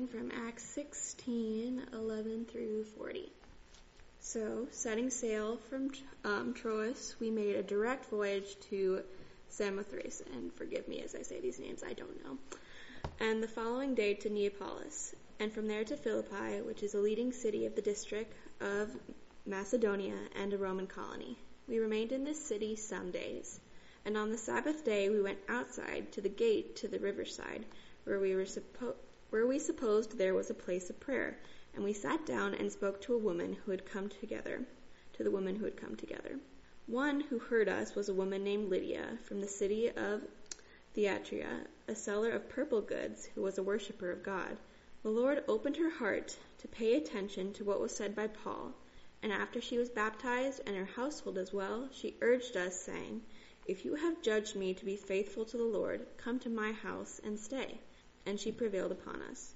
reading from Acts 16:11 through 40. So, setting sail from Troas, we made a direct voyage to Samothrace, and forgive me as I say these names, I don't know, and the following day to Neapolis, and from there to Philippi, which is a leading city of the district of Macedonia and a Roman colony. We remained in this city some days, and on the Sabbath day we went outside to the gate to the riverside, where we supposed there was a place of prayer, and we sat down and spoke to the women who had come together. One who heard us was a woman named Lydia from the city of Thyatira, a seller of purple goods, who was a worshiper of God. The Lord opened her heart to pay attention to what was said by Paul, and after she was baptized, and her household as well, she urged us, saying, "If you have judged me to be faithful to the Lord, come to my house and stay." And she prevailed upon us.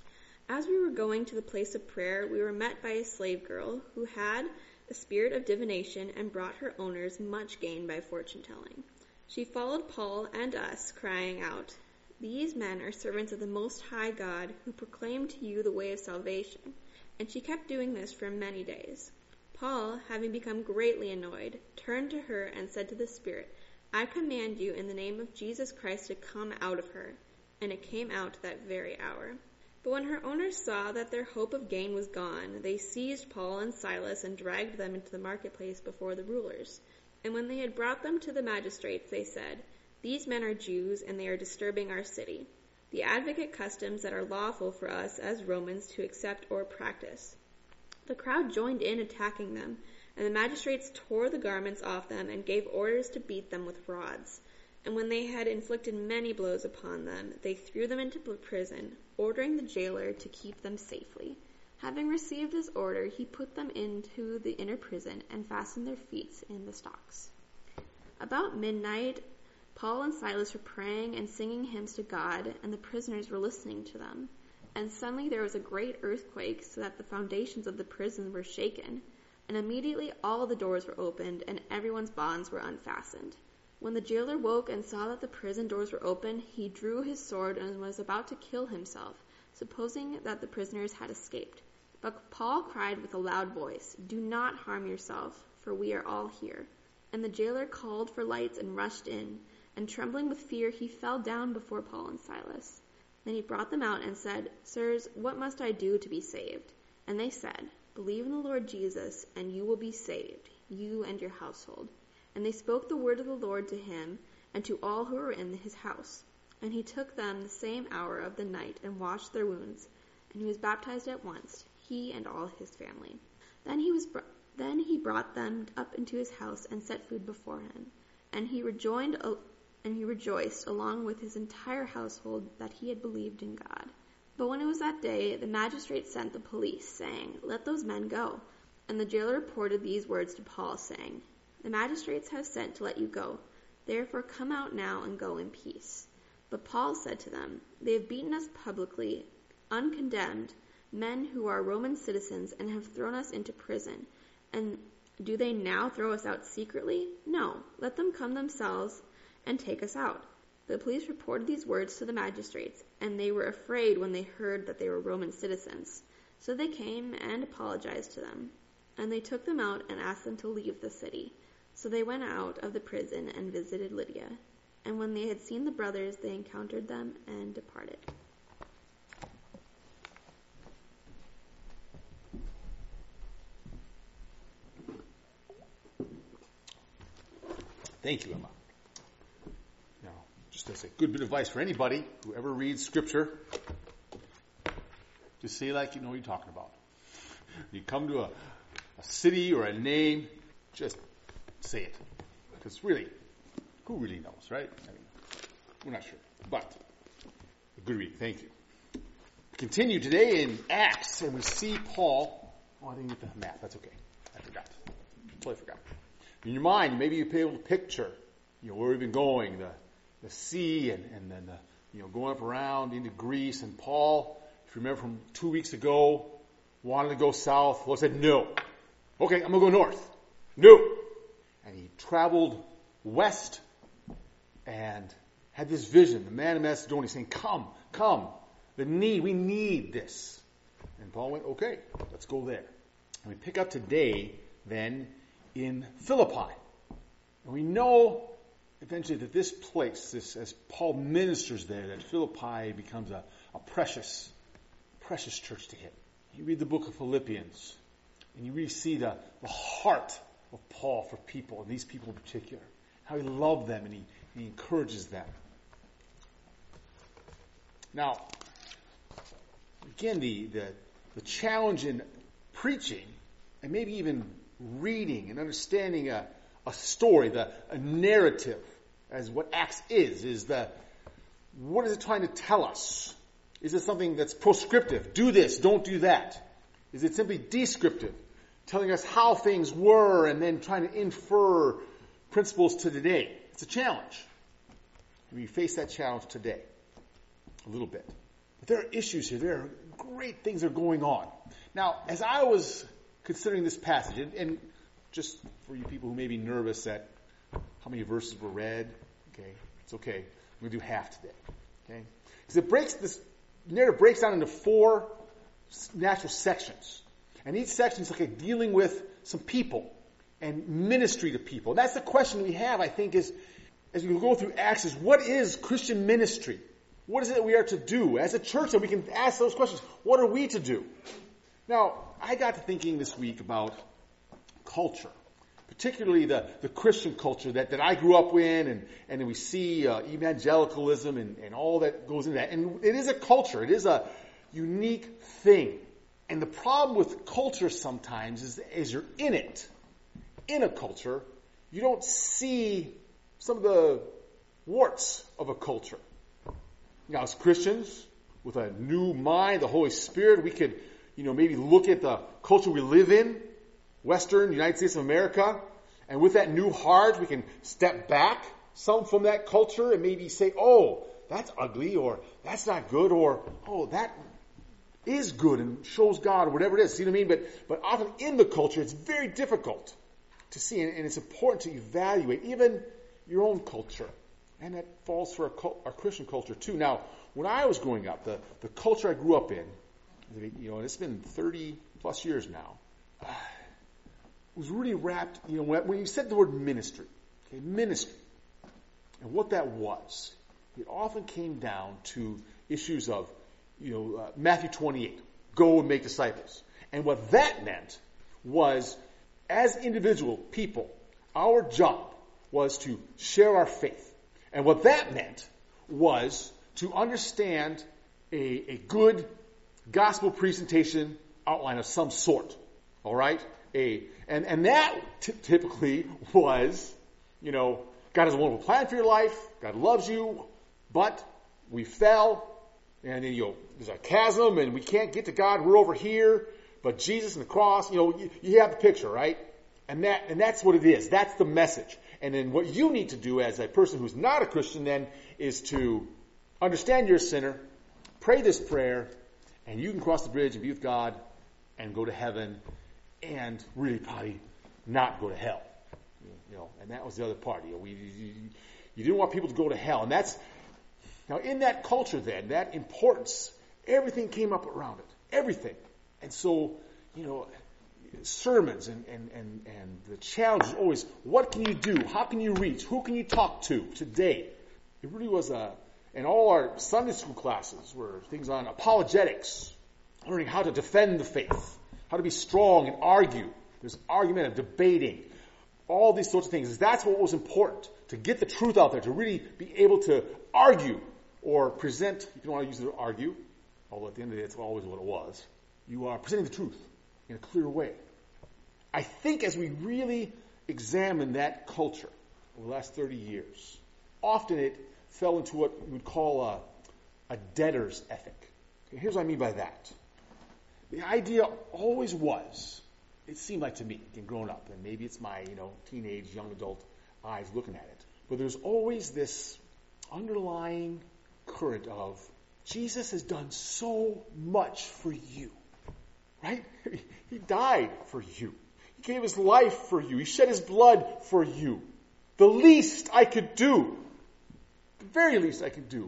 As we were going to the place of prayer, we were met by a slave girl who had a spirit of divination and brought her owners much gain by fortune-telling. She followed Paul and us, crying out, "These men are servants of the Most High God, who proclaim to you the way of salvation." And she kept doing this for many days. Paul, having become greatly annoyed, turned to her and said to the spirit, "I command you in the name of Jesus Christ to come out of her." And it came out that very hour. But when her owners saw that their hope of gain was gone, they seized Paul and Silas and dragged them into the marketplace before the rulers. And when they had brought them to the magistrates, they said, "These men are Jews, and they are disturbing our city. They advocate customs that are lawful for us as Romans to accept or practice." The crowd joined in attacking them, and the magistrates tore the garments off them and gave orders to beat them with rods. And when they had inflicted many blows upon them, they threw them into prison, ordering the jailer to keep them safely. Having received this order, he put them into the inner prison and fastened their feet in the stocks. About midnight, Paul and Silas were praying and singing hymns to God, and the prisoners were listening to them. And suddenly there was a great earthquake, so that the foundations of the prison were shaken. And immediately all the doors were opened, and everyone's bonds were unfastened. When the jailer woke and saw that the prison doors were open, he drew his sword and was about to kill himself, supposing that the prisoners had escaped. But Paul cried with a loud voice, "Do not harm yourself, for we are all here." And the jailer called for lights and rushed in, and trembling with fear, he fell down before Paul and Silas. Then he brought them out and said, "Sirs, what must I do to be saved?" And they said, "Believe in the Lord Jesus, and you will be saved, you and your household." And they spoke the word of the Lord to him and to all who were in his house. And he took them the same hour of the night and washed their wounds. And he was baptized at once, he and all his family. Then he brought them up into his house and set food before him. And he rejoiced along with his entire household that he had believed in God. But when it was that day, the magistrate sent the police, saying, "Let those men go." And the jailer reported these words to Paul, saying, "The magistrates have sent to let you go. Therefore come out now and go in peace." But Paul said to them, "They have beaten us publicly, uncondemned, men who are Roman citizens, and have thrown us into prison. And do they now throw us out secretly? No, let them come themselves and take us out." The police reported these words to the magistrates, and they were afraid when they heard that they were Roman citizens. So they came and apologized to them. And they took them out and asked them to leave the city. So they went out of the prison and visited Lydia. And when they had seen the brothers, they encountered them and departed. Thank you, Emma. Now, just as a good bit of advice for anybody who ever reads Scripture, just say like you know what you're talking about. You come to a city or a name, just say it. Because really, who really knows, right? I mean, we're not sure. But, a good reading. Thank you. We continue today in Acts, and we see Paul. Oh, I didn't get the map. That's okay. I forgot. Totally forgot. In your mind, maybe you'll be able to picture, where we've been going, the sea, and then going up around into Greece. And Paul, if you remember from 2 weeks ago, wanted to go south. Paul said, "No." "Okay, I'm going to go north." "No." And he traveled west and had this vision. The man in Macedonia saying, "Come, The need. We need this. And Paul went, okay, let's go there. And we pick up today, then, in Philippi. And we know eventually that this place, as Paul ministers there, that Philippi becomes a precious church to him. You read the book of Philippians, and you really see the heart of Paul for people, and these people in particular. How he loved them and he encourages them. Now, again, the challenge in preaching, and maybe even reading and understanding a story, a narrative, as what Acts is what is it trying to tell us? Is it something that's proscriptive? Do this, don't do that. Is it simply descriptive, telling us how things were and then trying to infer principles to today? It's a challenge. And we face that challenge today a little bit. But there are issues here. There are great things that are going on. Now, as I was considering this passage, and just for you people who may be nervous at how many verses were read, okay, it's okay. I'm going to do half today. Okay? Because this narrative breaks down into 4 natural sections. And each section is like dealing with some people and ministry to people. And that's the question we have, I think, is as we go through Acts, is what is Christian ministry? What is it that we are to do? As a church, that we can ask those questions. What are we to do? Now, I got to thinking this week about culture, particularly the Christian culture that I grew up in, and we see evangelicalism and all that goes into that. And it is a culture. It is a unique thing. And the problem with culture sometimes is as you're in a culture, you don't see some of the warts of a culture. Now, as Christians, with a new mind, the Holy Spirit, we could, maybe look at the culture we live in, Western United States of America, and with that new heart, we can step back some from that culture and maybe say, oh, that's ugly, or that's not good, or, oh, that is good and shows God, or whatever it is. See what I mean? But often in the culture, it's very difficult to see, and it's important to evaluate even your own culture. And that falls for our Christian culture too. Now, when I was growing up, the culture I grew up in, and it's been 30 plus years now, was really wrapped, when you said the word ministry, okay, ministry, and what that was, it often came down to issues of, Matthew 28, go and make disciples. And what that meant was, as individual people, our job was to share our faith. And what that meant was to understand a good gospel presentation outline of some sort. All right? And that typically was, God has a wonderful plan for your life. God loves you. But we fell. And then, there's a chasm and we can't get to God. We're over here. But Jesus and the cross, you have the picture, right? And that's what it is. That's the message. And then what you need to do as a person who's not a Christian then is to understand you're a sinner, pray this prayer, and you can cross the bridge and be with God and go to heaven and really probably not go to hell. And that was the other part. You didn't want people to go to hell. And that's, now in that culture then, that importance, everything came up around it. Everything. And so, sermons and the challenge is always, what can you do? How can you reach? Who can you talk to today? It really was and all our Sunday school classes were things on apologetics, learning how to defend the faith, how to be strong and argue. There's argument and debating, all these sorts of things. That's what was important, to get the truth out there, to really be able to argue or present, if you don't want to use the word argue, although at the end of the day, it's always what it was. You are presenting the truth in a clear way. I think as we really examine that culture over the last 30 years, often it fell into what we would call a debtor's ethic. Okay, here's what I mean by that. The idea always was, it seemed like to me, again, growing up, and maybe it's my, teenage, young adult eyes looking at it, but there's always this underlying current of, Jesus has done so much for you. Right? He died for you. He gave his life for you. He shed his blood for you. The least I could do, the very least I could do,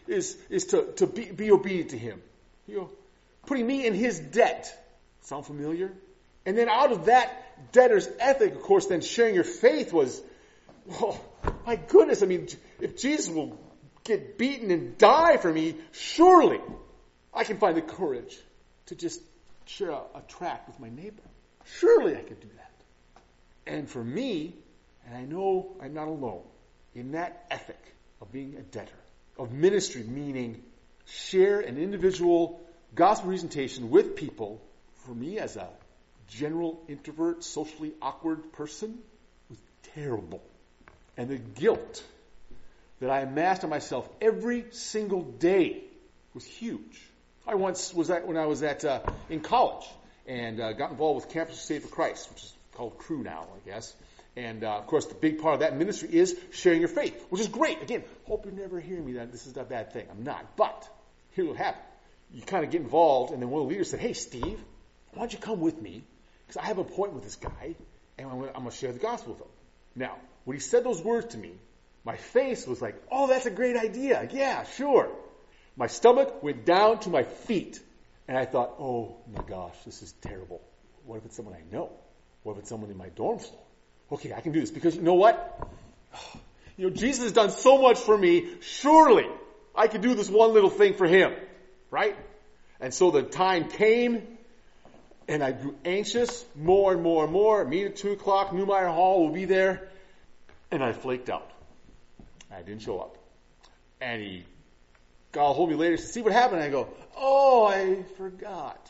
is to be obedient to him. Putting me in his debt. Sound familiar? And then out of that debtor's ethic, of course, then sharing your faith was, well, my goodness, I mean, if Jesus will get beaten and die for me, surely I can find the courage to just share a tract with my neighbor. Surely I could do that. And for me, and I know I'm not alone, in that ethic of being a debtor, of ministry, meaning share an individual gospel presentation with people, for me as a general introvert, socially awkward person, was terrible. And the guilt that I amassed on myself every single day was huge. I once was when I was in college and got involved with Campus Crusade for Christ, which is called Crew now, I guess. And of course, the big part of that ministry is sharing your faith, which is great. Again, hope you never hear me that this is a bad thing. I'm not. But here's what happened. You kind of get involved, and then one of the leaders said, "Hey, Steve, why don't you come with me? Because I have an appointment with this guy, and I'm going to share the gospel with him." Now, when he said those words to me, my face was like, "Oh, that's a great idea. Yeah, sure." My stomach went down to my feet, and I thought, "Oh my gosh, this is terrible. What if it's someone I know? What if it's someone in my dorm floor? Okay, I can do this because you know what? Jesus has done so much for me. Surely I could do this one little thing for him, right?" And so the time came, and I grew anxious more and more and more. Meet at 2 o'clock, Newmeyer Hall will be there. And I flaked out. I didn't show up. And he got a hold of me later to see what happened. And I go, "Oh, I forgot."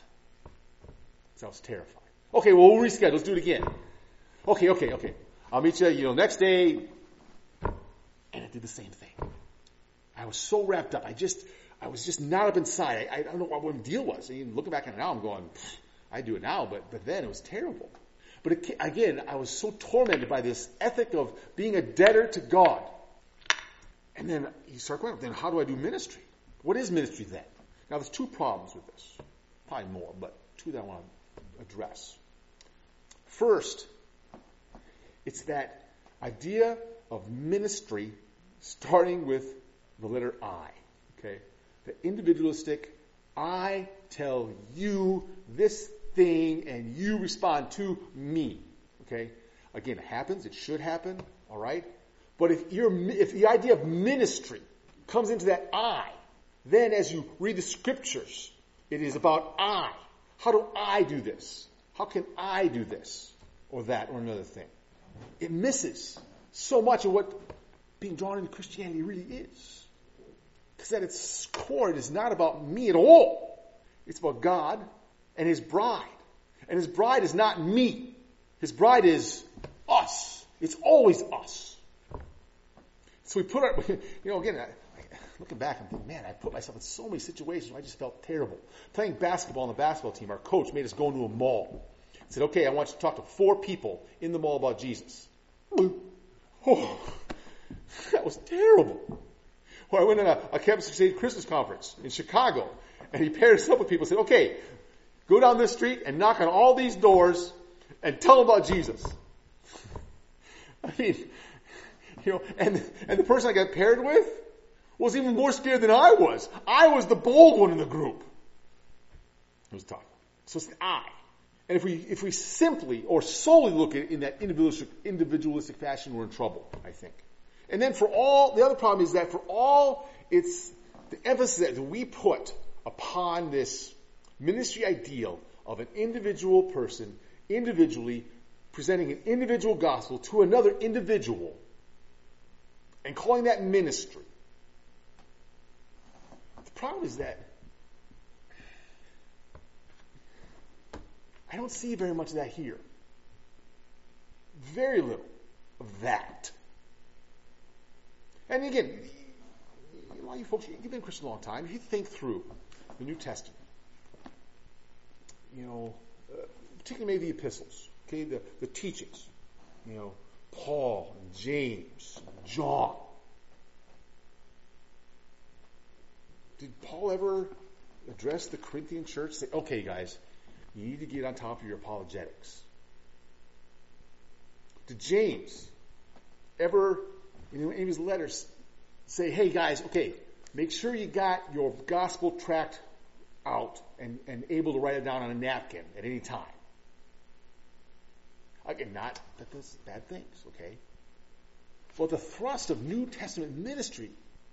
So I was terrified. Okay, well, we'll reschedule. Let's do it again. Okay. I'll meet you, next day. And I did the same thing. I was so wrapped up. I was just not up inside. I don't know what the deal was. And looking back on it now, I'm going, I do it now, but then it was terrible. But again, I was so tormented by this ethic of being a debtor to God. And then you start going, then how do I do ministry? What is ministry then? Now, there's 2 problems with this. Probably more, but 2 that I want to address. First, it's that idea of ministry starting with the letter I. Okay? The individualistic, I tell you this thing and you respond to me. Okay? Again, it happens. It should happen. All right? But if the idea of ministry comes into that I, then as you read the scriptures, it is about I. How do I do this? How can I do this or that or another thing? It misses so much of what being drawn into Christianity really is. Because at its core, it is not about me at all. It's about God and His bride. And His bride is not me. His bride is us. It's always us. So we put our, again, looking back, I'm thinking, man, I put myself in so many situations where I just felt terrible. Playing basketball on the basketball team, our coach made us go into a mall. He said, "Okay, I want you to talk to 4 people in the mall about Jesus." Oh, that was terrible. Or I went on a Campus Crusade Christmas conference in Chicago, and he paired us up with people and said, "Okay, go down this street and knock on all these doors and tell them about Jesus." I mean, and the person I got paired with was even more scared than I was. I was the bold one in the group. It was tough. So it's the I. And if we simply or solely look at it in that individualistic fashion, we're in trouble, I think. And then the other problem is that for all it's the emphasis that we put upon this ministry ideal of an individual person individually presenting an individual gospel to another individual and calling that ministry. The problem is that I don't see very much of that here. Very little of that. And again, a lot of you folks, you've been Christian a long time. If you think through the New Testament, particularly maybe the epistles, okay, the teachings, Paul and James, and John. Did Paul ever address the Corinthian church? Say, "Okay, guys, you need to get on top of your apologetics"? Did James ever, in any of his letters, say, "Hey, guys, okay, make sure you got your gospel tract out and able to write it down on a napkin at any time. Again, not that there's bad things, okay? But the thrust of New Testament ministry,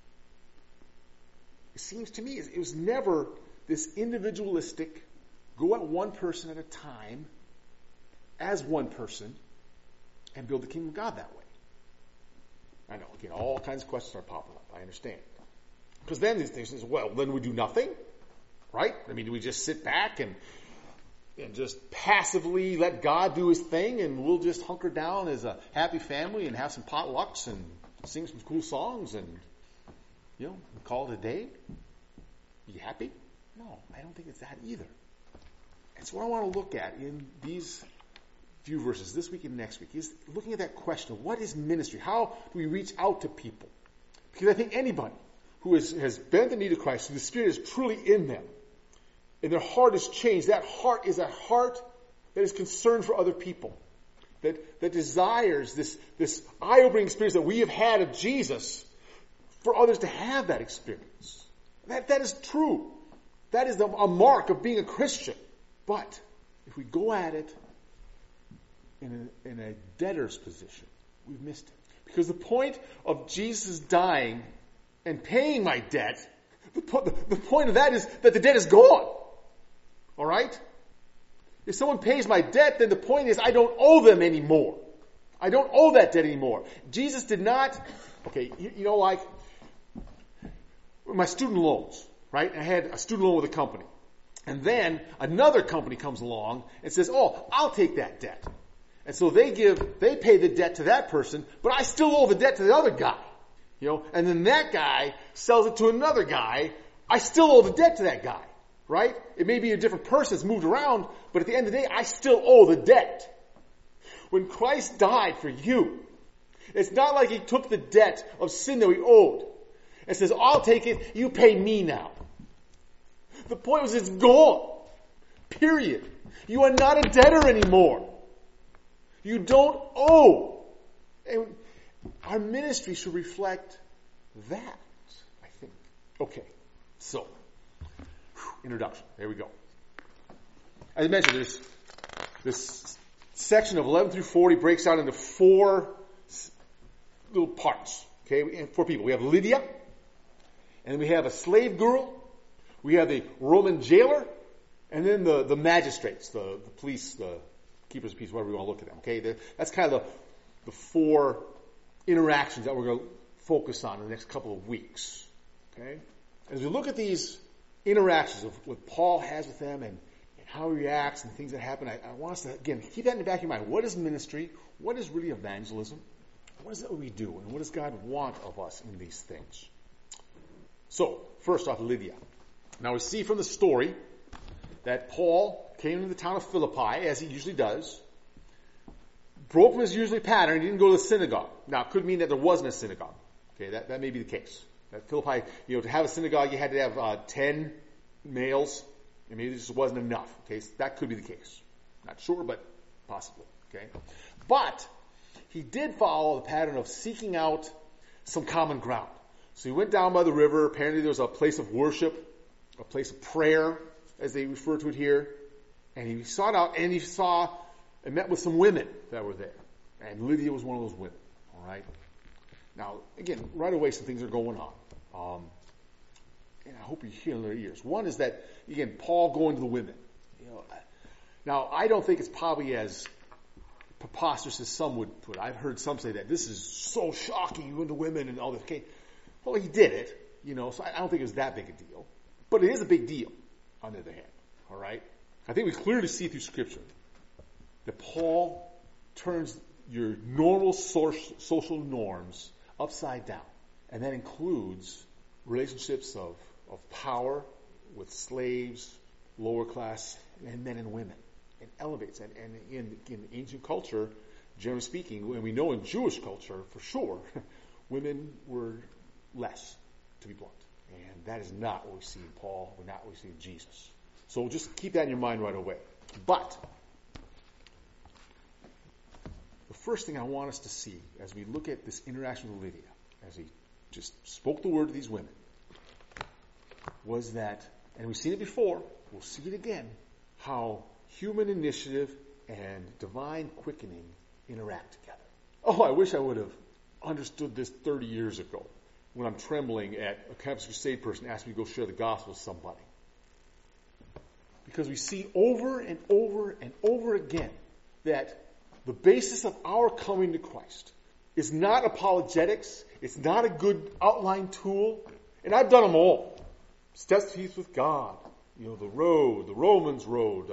it seems to me, it was never this individualistic, go at one person at a time, as one person, and build the kingdom of God that way. I know, again, all kinds of questions are popping up. I understand. Because then these things, well, then we do nothing, right? I mean, do we just sit back and just passively let God do his thing, and we'll just hunker down as a happy family and have some potlucks and sing some cool songs and, call it a day? Be happy? No, I don't think it's that either. That's what I want to look at in these few verses this week and next week, is looking at that question of what is ministry? How do we reach out to people? Because I think anybody who has bent the knee to Christ, who the Spirit is truly in them, and their heart is changed, that heart is a heart that is concerned for other people, that desires this eye-opening experience that we have had of Jesus for others to have that experience. That is true. That is a mark of being a Christian. But if we go at it in a debtor's position, we've missed it. Because the point of Jesus dying and paying my debt, the point of that is that the debt is gone. All right? If someone pays my debt, then the point is I don't owe them anymore. I don't owe that debt anymore. Jesus did not, like my student loans, right? I had a student loan with a company. And then another company comes along and says, I'll take that debt. And so they pay the debt to that person, but I still owe the debt to the other guy. And then that guy sells it to another guy. I still owe the debt to that guy, right? It may be a different person that's moved around, but at the end of the day, I still owe the debt. When Christ died for you, it's not like he took the debt of sin that we owed and says, I'll take it, you pay me now. The point was it's gone. Period. You are not a debtor anymore. You don't owe. And our ministry should reflect that, I think. Okay, so, introduction. There we go. As I mentioned, this section of 11 through 40 breaks down into 4 little parts. Okay, 4 people. We have Lydia, and then we have a slave girl, we have the Roman jailer, and then the magistrates, the police, the keepers of peace, whatever you want to look at them. Okay, that's kind of the 4 interactions that we're going to focus on in the next couple of weeks. Okay, as we look at these interactions of what Paul has with them and how he reacts and things that happen, I want us to, again, keep that in the back of your mind. What is ministry? What is really evangelism? What is it we do? And what does God want of us in these things? So, first off, Lydia. Now we see from the story that Paul came into the town of Philippi, as he usually does, broke from his usual pattern, he didn't go to the synagogue. Now, it could mean that there wasn't a synagogue. Okay, that may be the case. That Philippi, to have a synagogue, you had to have 10 males, and maybe this just wasn't enough. Okay, so that could be the case. Not sure, but possible. Okay, but he did follow the pattern of seeking out some common ground. So he went down by the river. Apparently there was a place of worship, a place of prayer, as they refer to it here. And he sought out, and he saw and met with some women that were there. And Lydia was one of those women. All right. Now, again, right away some things are going on. And I hope you hear in their ears. One is that, again, Paul going to the women. Now, I don't think it's probably as preposterous as some would put. I've heard some say that this is so shocking, you went to women and all this. Okay, well, he did it, so I don't think it was that big a deal. But it is a big deal, on the other hand. All right? I think we clearly see through Scripture that Paul turns your normal social norms upside down. And that includes relationships of power with slaves, lower class, and men and women. It elevates. And in ancient culture, generally speaking, and we know in Jewish culture for sure, women were less, to be blunt. And that is not what we see in Paul, or not what we see in Jesus. So just keep that in your mind right away. But the first thing I want us to see as we look at this interaction with Lydia, as he just spoke the word to these women, was that, and we've seen it before, we'll see it again, how human initiative and divine quickening interact together. Oh, I wish I would have understood this 30 years ago when I'm trembling at a Campus Crusade person asking me to go share the gospel with somebody. Because we see over and over and over again that the basis of our coming to Christ is not apologetics. It's not a good outline tool. And I've done them all. Steps to Peace with God. The road, the Romans road.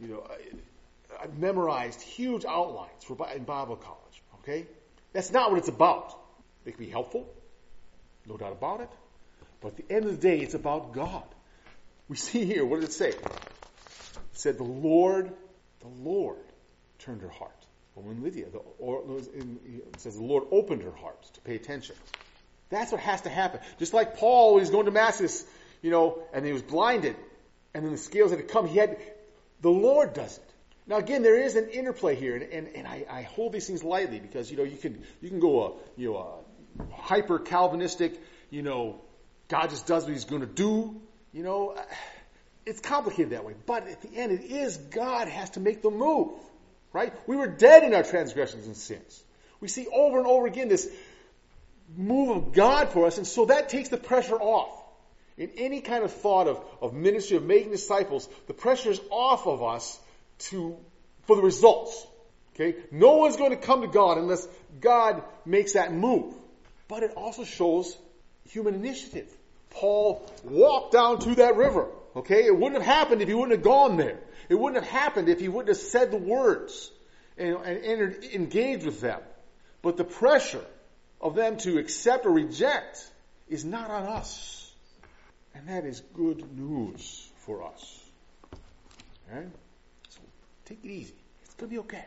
I've memorized huge outlines in Bible college. Okay? That's not what it's about. They can be helpful. No doubt about it. But at the end of the day, it's about God. We see here, what did it say? It said, the Lord turned her heart. Well, when Lydia, it says the Lord opened her heart to pay attention. That's what has to happen. Just like Paul, when he's going to Damascus, and he was blinded, and then the scales had to come, the Lord does it. Now again, there is an interplay here, and I hold these things lightly because, you can go hyper Calvinistic, God just does what he's going to do, it's complicated that way. But at the end, it is God has to make the move, right? We were dead in our transgressions and sins. We see over and over again this move of God for us, and so that takes the pressure off. In any kind of thought of ministry, of making disciples, the pressure is off of us for the results. Okay? No one's going to come to God unless God makes that move. But it also shows human initiative. Paul walked down to that river. Okay? It wouldn't have happened if he wouldn't have gone there. It wouldn't have happened if he wouldn't have said the words and engaged with them. But the pressure of them to accept or reject is not on us. And that is good news for us. Okay? So take it easy. It's going to be okay.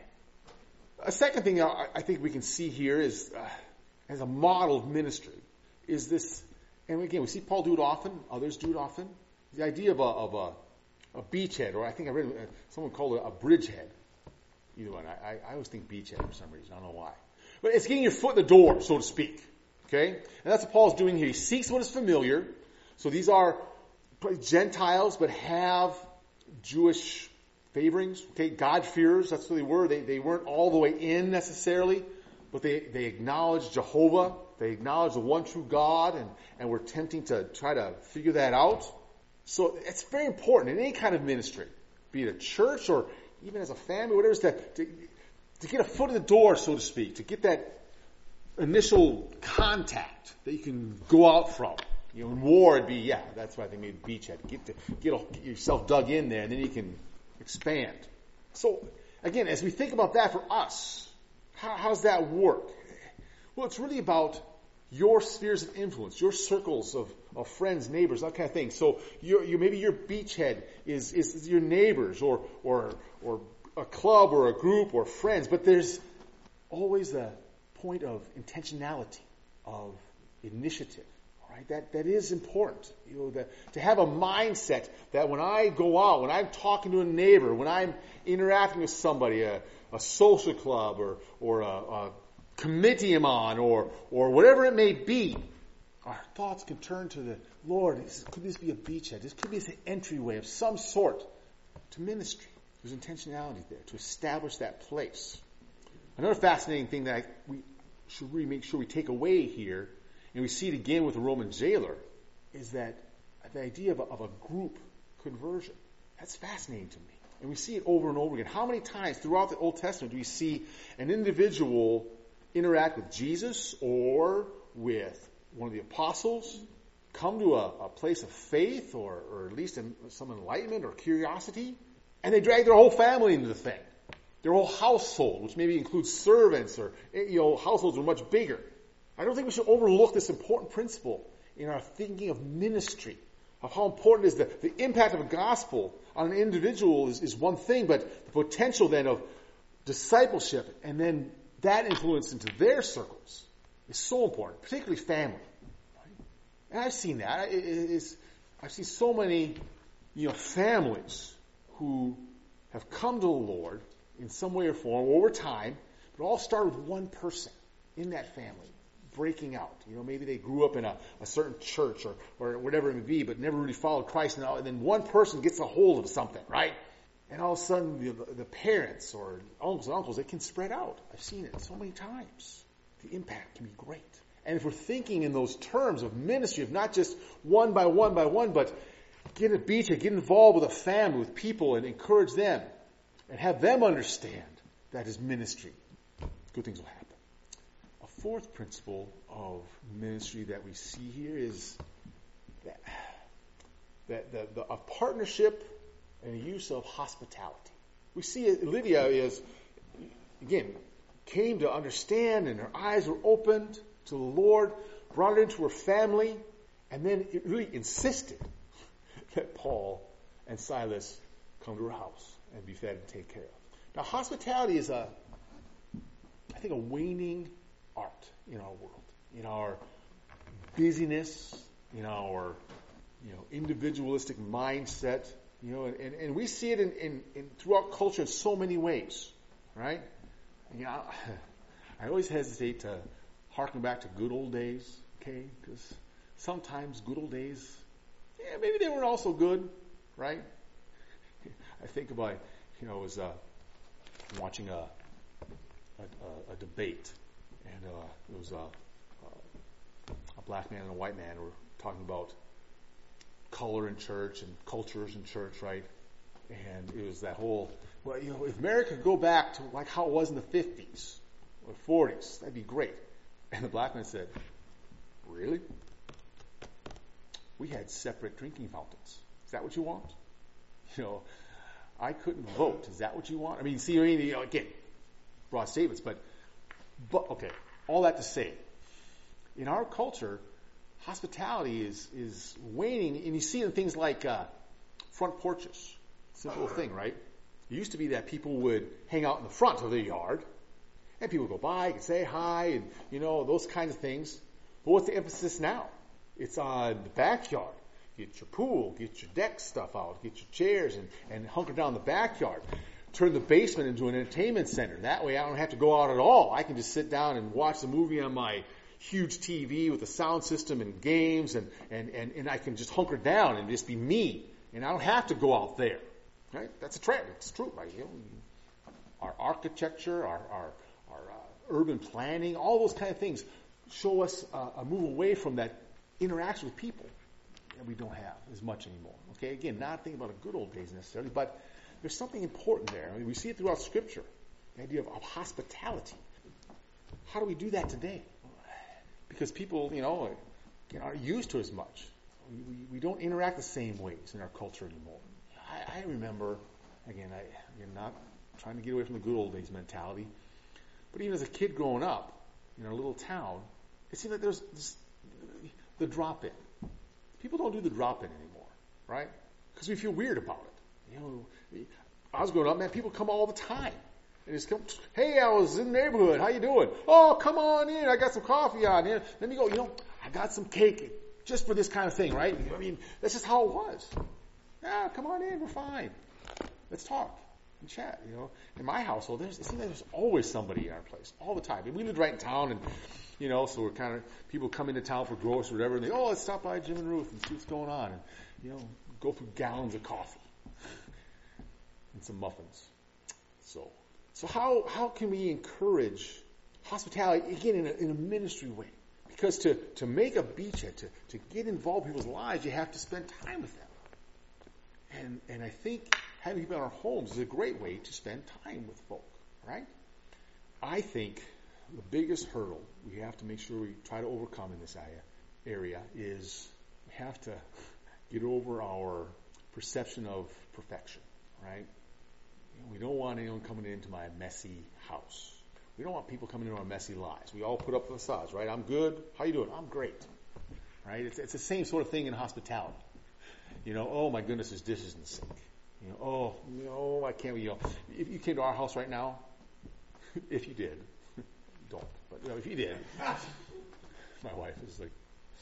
A second thing I think we can see here is, as a model of ministry, is this, and again, we see Paul do it often, others do it often, the idea of a beachhead, or I think I read someone called it a bridgehead. Either one. I always think beachhead for some reason. I don't know why. But it's getting your foot in the door, so to speak. Okay? And that's what Paul's doing here. He seeks what is familiar. So these are Gentiles, but have Jewish favorings. Okay? God-fearers, that's what they were. They weren't all the way in necessarily, but they acknowledged Jehovah. They acknowledged the one true God, and were attempting to try to figure that out. So it's very important in any kind of ministry, be it a church or even as a family, whatever it is, to get a foot in the door, so to speak, to get that initial contact that you can go out from. In war, it'd be, that's why they made beachhead. Get yourself dug in there, and then you can expand. So, again, as we think about that for us, how's that work? Well, it's really about your spheres of influence, your circles of friends, neighbors, that kind of thing. So maybe your beachhead is your neighbors or a club or a group or friends, but there's always a point of intentionality, of initiative. Right? That is important. To have a mindset that when I go out, when I'm talking to a neighbor, when I'm interacting with somebody, a social club or a committee I'm on, or whatever it may be, our thoughts can turn to the Lord. Could this be a beachhead? This could be an entryway of some sort to ministry. There's intentionality there to establish that place. Another fascinating thing that we should really make sure we take away here, and we see it again with the Roman jailer, is that the idea of a group conversion. That's fascinating to me. And we see it over and over again. How many times throughout the Old Testament do we see an individual interact with Jesus or with one of the apostles, come to a place of faith or at least some enlightenment or curiosity, and they drag their whole family into the thing. Their whole household, which maybe includes servants or households are much bigger. I don't think we should overlook this important principle in our thinking of ministry, of how important is the impact of a gospel on an individual is one thing, but the potential then of discipleship and then that influence into their circles is so important, particularly family. And I've seen that. I've seen so many families who have come to the Lord in some way or form over time, but all started with one person in that family. breaking out. Maybe they grew up in a certain church or whatever it may be, but never really followed Christ. And then one person gets a hold of something, right? And all of a sudden, the parents or uncles, it can spread out. I've seen it so many times. The impact can be great. And if we're thinking in those terms of ministry, of not just one by one, but get a beachhead, get involved with a family, with people, and encourage them, and have them understand that is ministry, good things will happen. A fourth principle of ministry that we see here is that a partnership and the use of hospitality. We see Lydia came to understand, and her eyes were opened to the Lord, brought it into her family, and then it really insisted that Paul and Silas come to her house and be fed and taken care of. Now, hospitality is I think a waning art in our world, in our busyness, in our individualistic mindset, and we see it in throughout culture in so many ways, right? I always hesitate to harken back to good old days, okay? Because sometimes good old days, maybe they weren't all so good, right? I think about, I was watching a debate, and it was a black man and a white man were talking about color in church and cultures in church, right? And it was that whole, if America could go back to like how it was in the 50s or 40s, that'd be great. And the black man said, really? We had separate drinking fountains. Is that what you want? I couldn't vote. Is that what you want? Again, broad statements, but okay, all that to say, in our culture, hospitality is waning, and you see it in things like front porches. Simple thing, right? It used to be that people would hang out in the front of their yard, and people would go by and say hi, and those kinds of things. But what's the emphasis now? It's on the backyard. Get your pool, get your deck stuff out, get your chairs, and hunker down the backyard. Turn the basement into an entertainment center. That way I don't have to go out at all. I can just sit down and watch the movie on my huge TV with a sound system and games, and I can just hunker down and just be me. And I don't have to go out there. Right? That's a trend. It's true, right? Our architecture, our urban planning, all those kind of things show us a move away from that interaction with people that we don't have as much anymore. Okay, again, not thinking about the good old days necessarily, but there's something important there. We see it throughout Scripture, the idea of hospitality. How do we do that today? Because people, aren't used to as much. We don't interact the same ways in our culture anymore. I remember, again, I'm not trying to get away from the good old days mentality, but even as a kid growing up in our little town, it seemed like there's the drop-in. People don't do the drop-in anymore, right? Because we feel weird about it. I was growing up, man, people come all the time. And just come, hey, I was in the neighborhood. How you doing? Oh, come on in. I got some coffee on here. Let me go. I got some cake just for this kind of thing, right? That's just how it was. Yeah, come on in. We're fine. Let's talk and chat. In my household, it seems like there's always somebody in our place all the time. And we lived right in town, and so we're kind of people come into town for groceries or whatever, and they let's stop by Jim and Ruth and see what's going on, and go through gallons of coffee and some muffins. So how can we encourage hospitality, again, in a ministry way? Because to make a beachhead, to get involved in people's lives, you have to spend time with them. And I think having people in our homes is a great way to spend time with folk, right? I think the biggest hurdle we have to make sure we try to overcome in this area is we have to get over our perception of perfection, right? We don't want anyone coming into my messy house. We don't want people coming into our messy lives. We all put up facades, right? I'm good. How you doing? I'm great. Right? It's the same sort of thing in hospitality. Oh my goodness, there's dishes in the sink. I can't. If you came to our house right now, if you did, don't. But if you did, my wife is like,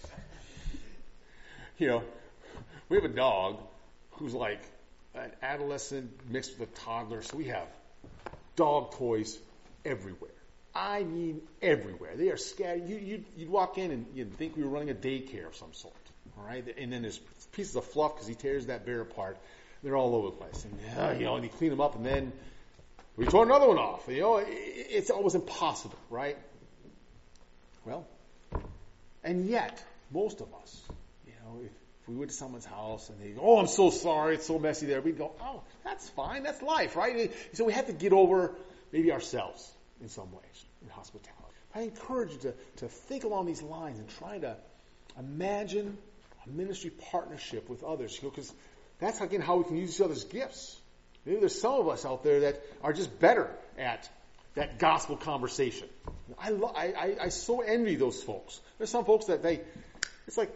we have a dog who's like an adolescent mixed with a toddler, so we have dog toys everywhere. I mean, everywhere. They are scattered. You'd walk in and you'd think we were running a daycare of some sort. All right? And then there's pieces of fluff because he tears that bear apart. They're all over the place. And, and you clean them up and then we tore another one off. It's always impossible, right? Well, and yet, most of us, if we went to someone's house and they go, oh, I'm so sorry, it's so messy there, we'd go, oh, that's fine, that's life, right? So we have to get over maybe ourselves in some ways in hospitality. I encourage you to think along these lines and try to imagine a ministry partnership with others, because that's, again, how we can use each other's gifts. Maybe there's some of us out there that are just better at that gospel conversation. I so envy those folks. There's some folks that it's like,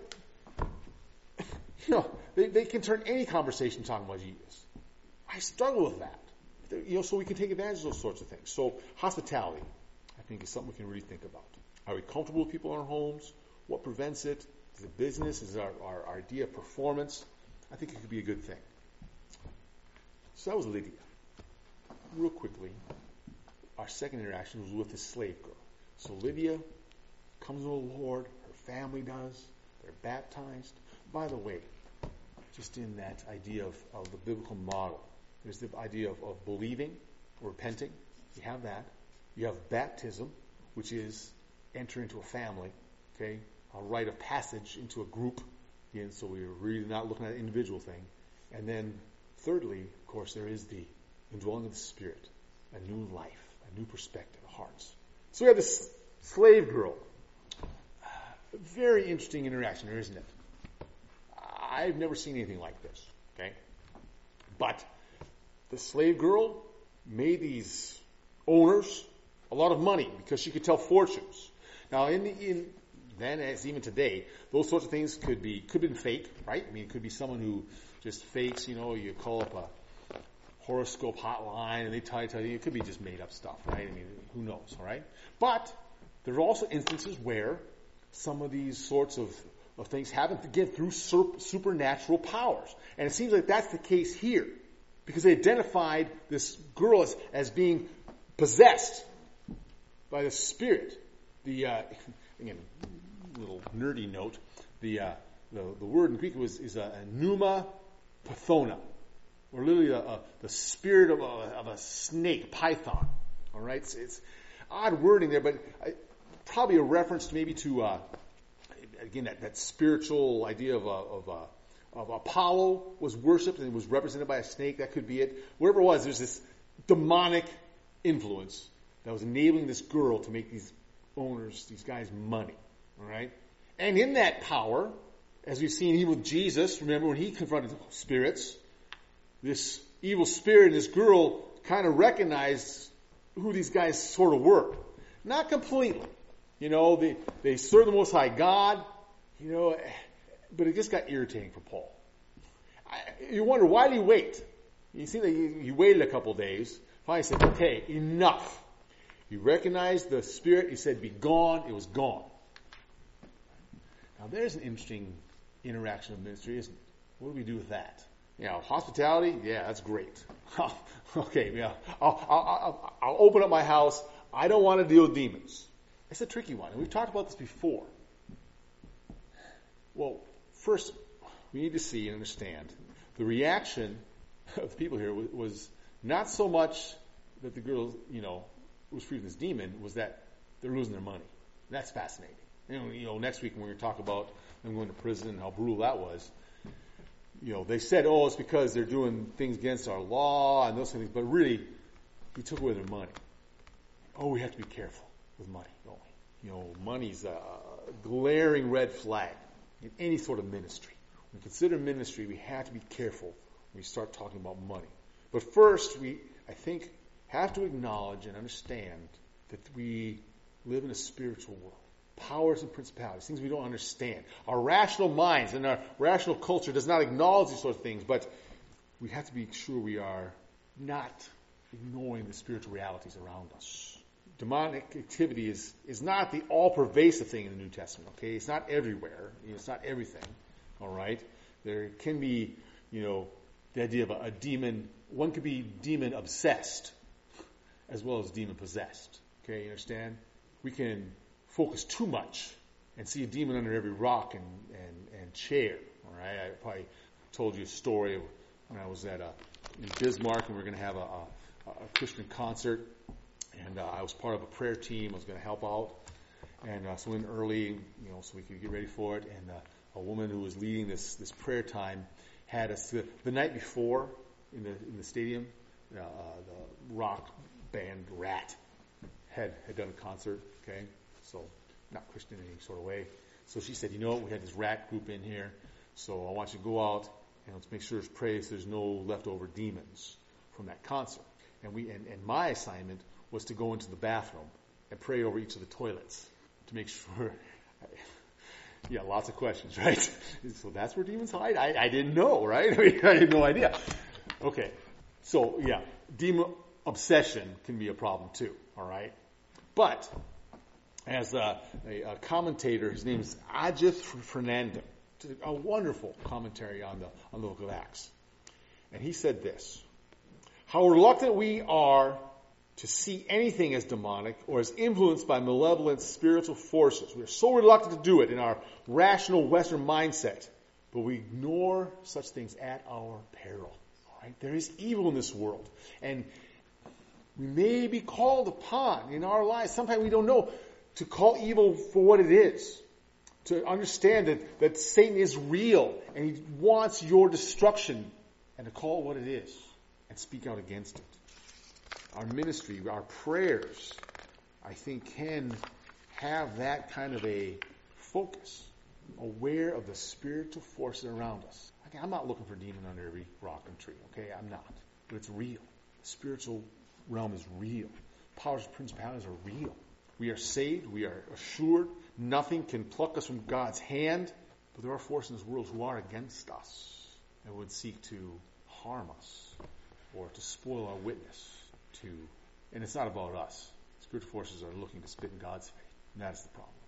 they can turn any conversation talking about Jesus. I struggle with that. So we can take advantage of those sorts of things. So hospitality, I think, is something we can really think about. Are we comfortable with people in our homes? What prevents it? Is it business? Is it our idea of performance? I think it could be a good thing. So that was Lydia. Real quickly, our second interaction was with the slave girl. So Lydia comes to the Lord. Her family does. They're baptized. By the way, just in that idea of the biblical model, there's the idea of believing, repenting. You have that. You have baptism, which is enter into a family, okay? A rite of passage into a group. Again, so we're really not looking at an individual thing. And then thirdly, of course, there is the indwelling of the Spirit, a new life, a new perspective, hearts. So we have this slave girl. Very interesting interaction here, isn't it? I've never seen anything like this, okay? But the slave girl made these owners a lot of money because she could tell fortunes. Now, then, as even today, those sorts of things could have been fake, right? I mean, it could be someone who just fakes, you call up a horoscope hotline and they tell you, it could be just made up stuff, right? I mean, who knows, all right? But there are also instances where some of these sorts of things happen, again, through supernatural powers. And it seems like that's the case here, because they identified this girl as being possessed by the Spirit. Again, little nerdy note, the word in Greek is a pneuma pathona, or literally the spirit of a snake, python. All right, it's odd wording there, but probably a reference maybe to again that spiritual idea of Apollo was worshipped and was represented by a snake. That could be it. Whatever it was, there's this demonic influence that was enabling this girl to make these owners, these guys, money. All right? And in that power, as we've seen even with Jesus, remember when he confronted spirits, this evil spirit and this girl kind of recognized who these guys sort of were. Not completely. They serve the Most High God, but it just got irritating for Paul. You wonder, why did he wait? You see that he waited a couple days. Finally said, okay, enough. He recognized the spirit. He said, be gone. It was gone. Now, there's an interesting interaction of ministry, isn't it? What do we do with that? Hospitality, yeah, that's great. Okay, yeah, I'll open up my house. I don't want to deal with demons. It's a tricky one, and we've talked about this before. Well, first, we need to see and understand the reaction of the people here was not so much that the girl, was free from this demon, was that they're losing their money. That's fascinating. Next week when we're going to talk about them going to prison and how brutal that was, they said, it's because they're doing things against our law and those things, but really, we took away their money. We have to be careful with money, don't we? Money's a glaring red flag in any sort of ministry. When we consider ministry, we have to be careful when we start talking about money. But first, we, I think, have to acknowledge and understand that we live in a spiritual world. Powers and principalities, things we don't understand. Our rational minds and our rational culture does not acknowledge these sorts of things, but we have to be sure we are not ignoring the spiritual realities around us. Demonic activity is not the all-pervasive thing in the New Testament, okay? It's not everywhere. It's not everything, all right? There can be, the idea of a demon. One could be demon-obsessed as well as demon-possessed, Okay, you understand? We can focus too much and see a demon under every rock and chair. All right, I probably told you a story when I was in Bismarck, and we were going to have a Christian concert, and I was part of a prayer team. I was going to help out, and so went early, so we could get ready for it. And a woman who was leading this prayer time had us the night before in the stadium. The rock band Rat had done a concert. Okay, so not Christian in any sort of way. So she said, we had this Rat group in here, so I want you to go out and let's make sure there's no leftover demons from that concert. And my assignment was to go into the bathroom and pray over each of the toilets to make sure. Yeah, lots of questions, right? So that's where demons hide? I didn't know, right? I had no idea. Okay, so yeah, demon obsession can be a problem too, all right? But as a commentator, his name is Ajith Fernando, a wonderful commentary on the book of Acts. And he said this: how reluctant we are to see anything as demonic or as influenced by malevolent spiritual forces. We are so reluctant to do it in our rational Western mindset, but we ignore such things at our peril. All right? There is evil in this world, and we may be called upon in our lives, sometimes we don't know, to call evil for what it is. To understand that Satan is real and he wants your destruction, and to call it what it is and speak out against it. Our ministry, our prayers, I think, can have that kind of a focus, aware of the spiritual forces around us. Okay, I'm not looking for demon under every rock and tree, okay? I'm not. But it's real. The spiritual realm is real. Powers and principalities are real. We are saved. We are assured. Nothing can pluck us from God's hand. But there are forces in this world who are against us and would seek to harm us or to spoil our witness. And it's not about us. Spiritual forces are looking to spit in God's face. And that's the problem.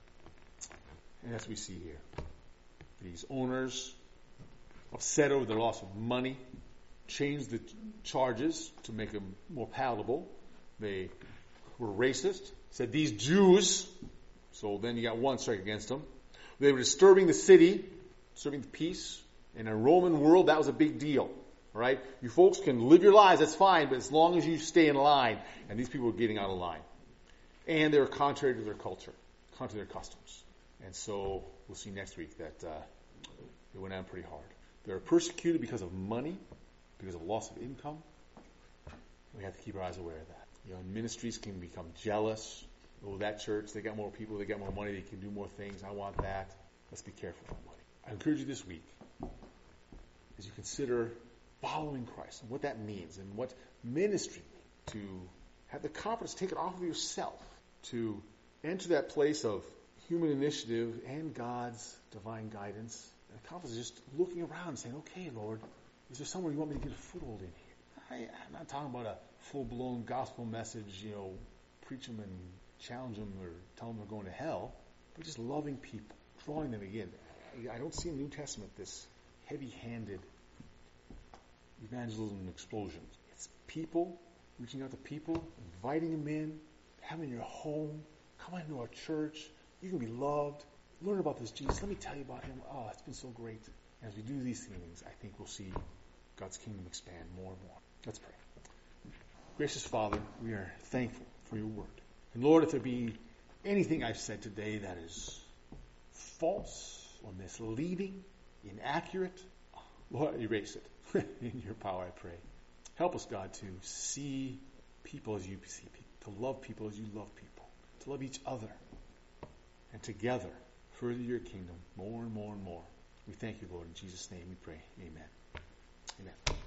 And that's what we see here. These owners, upset over the loss of money, changed the charges to make them more palatable. They were racist, said these Jews, so then you got one strike against them. They were disturbing the city, disturbing the peace. In a Roman world, that was a big deal. All right? You folks can live your lives, that's fine, but as long as you stay in line. And these people were getting out of line. And they were contrary to their culture, contrary to their customs. And so we'll see next week that it went down pretty hard. They were persecuted because of money, because of loss of income. We have to keep our eyes aware of that. Ministries can become jealous. Oh, that church, they got more people, they got more money, they can do more things. I want that. Let's be careful with money. I encourage you this week, as you consider following Christ and what that means and what ministry means, to have the confidence to take it off of yourself, to enter that place of human initiative and God's divine guidance. And the confidence is just looking around and saying, okay, Lord, is there somewhere you want me to get a foothold in here? I'm not talking about a full-blown gospel message, preach them and challenge them or tell them they're going to hell, but just loving people, drawing them again. I don't see in the New Testament this heavy-handed evangelism and explosion. It's people, reaching out to people, inviting them in, have them in your home, come into our church. You can be loved. Learn about this Jesus. Let me tell you about him. Oh, it's been so great. As we do these things, I think we'll see God's kingdom expand more and more. Let's pray. Gracious Father, we are thankful for your word. And Lord, if there be anything I've said today that is false or misleading, inaccurate, Lord, erase it. In your power, I pray. Help us, God, to see people as you see people, to love people as you love people, to love each other, and together further your kingdom more and more and more. We thank you, Lord. In Jesus' name we pray. Amen. Amen.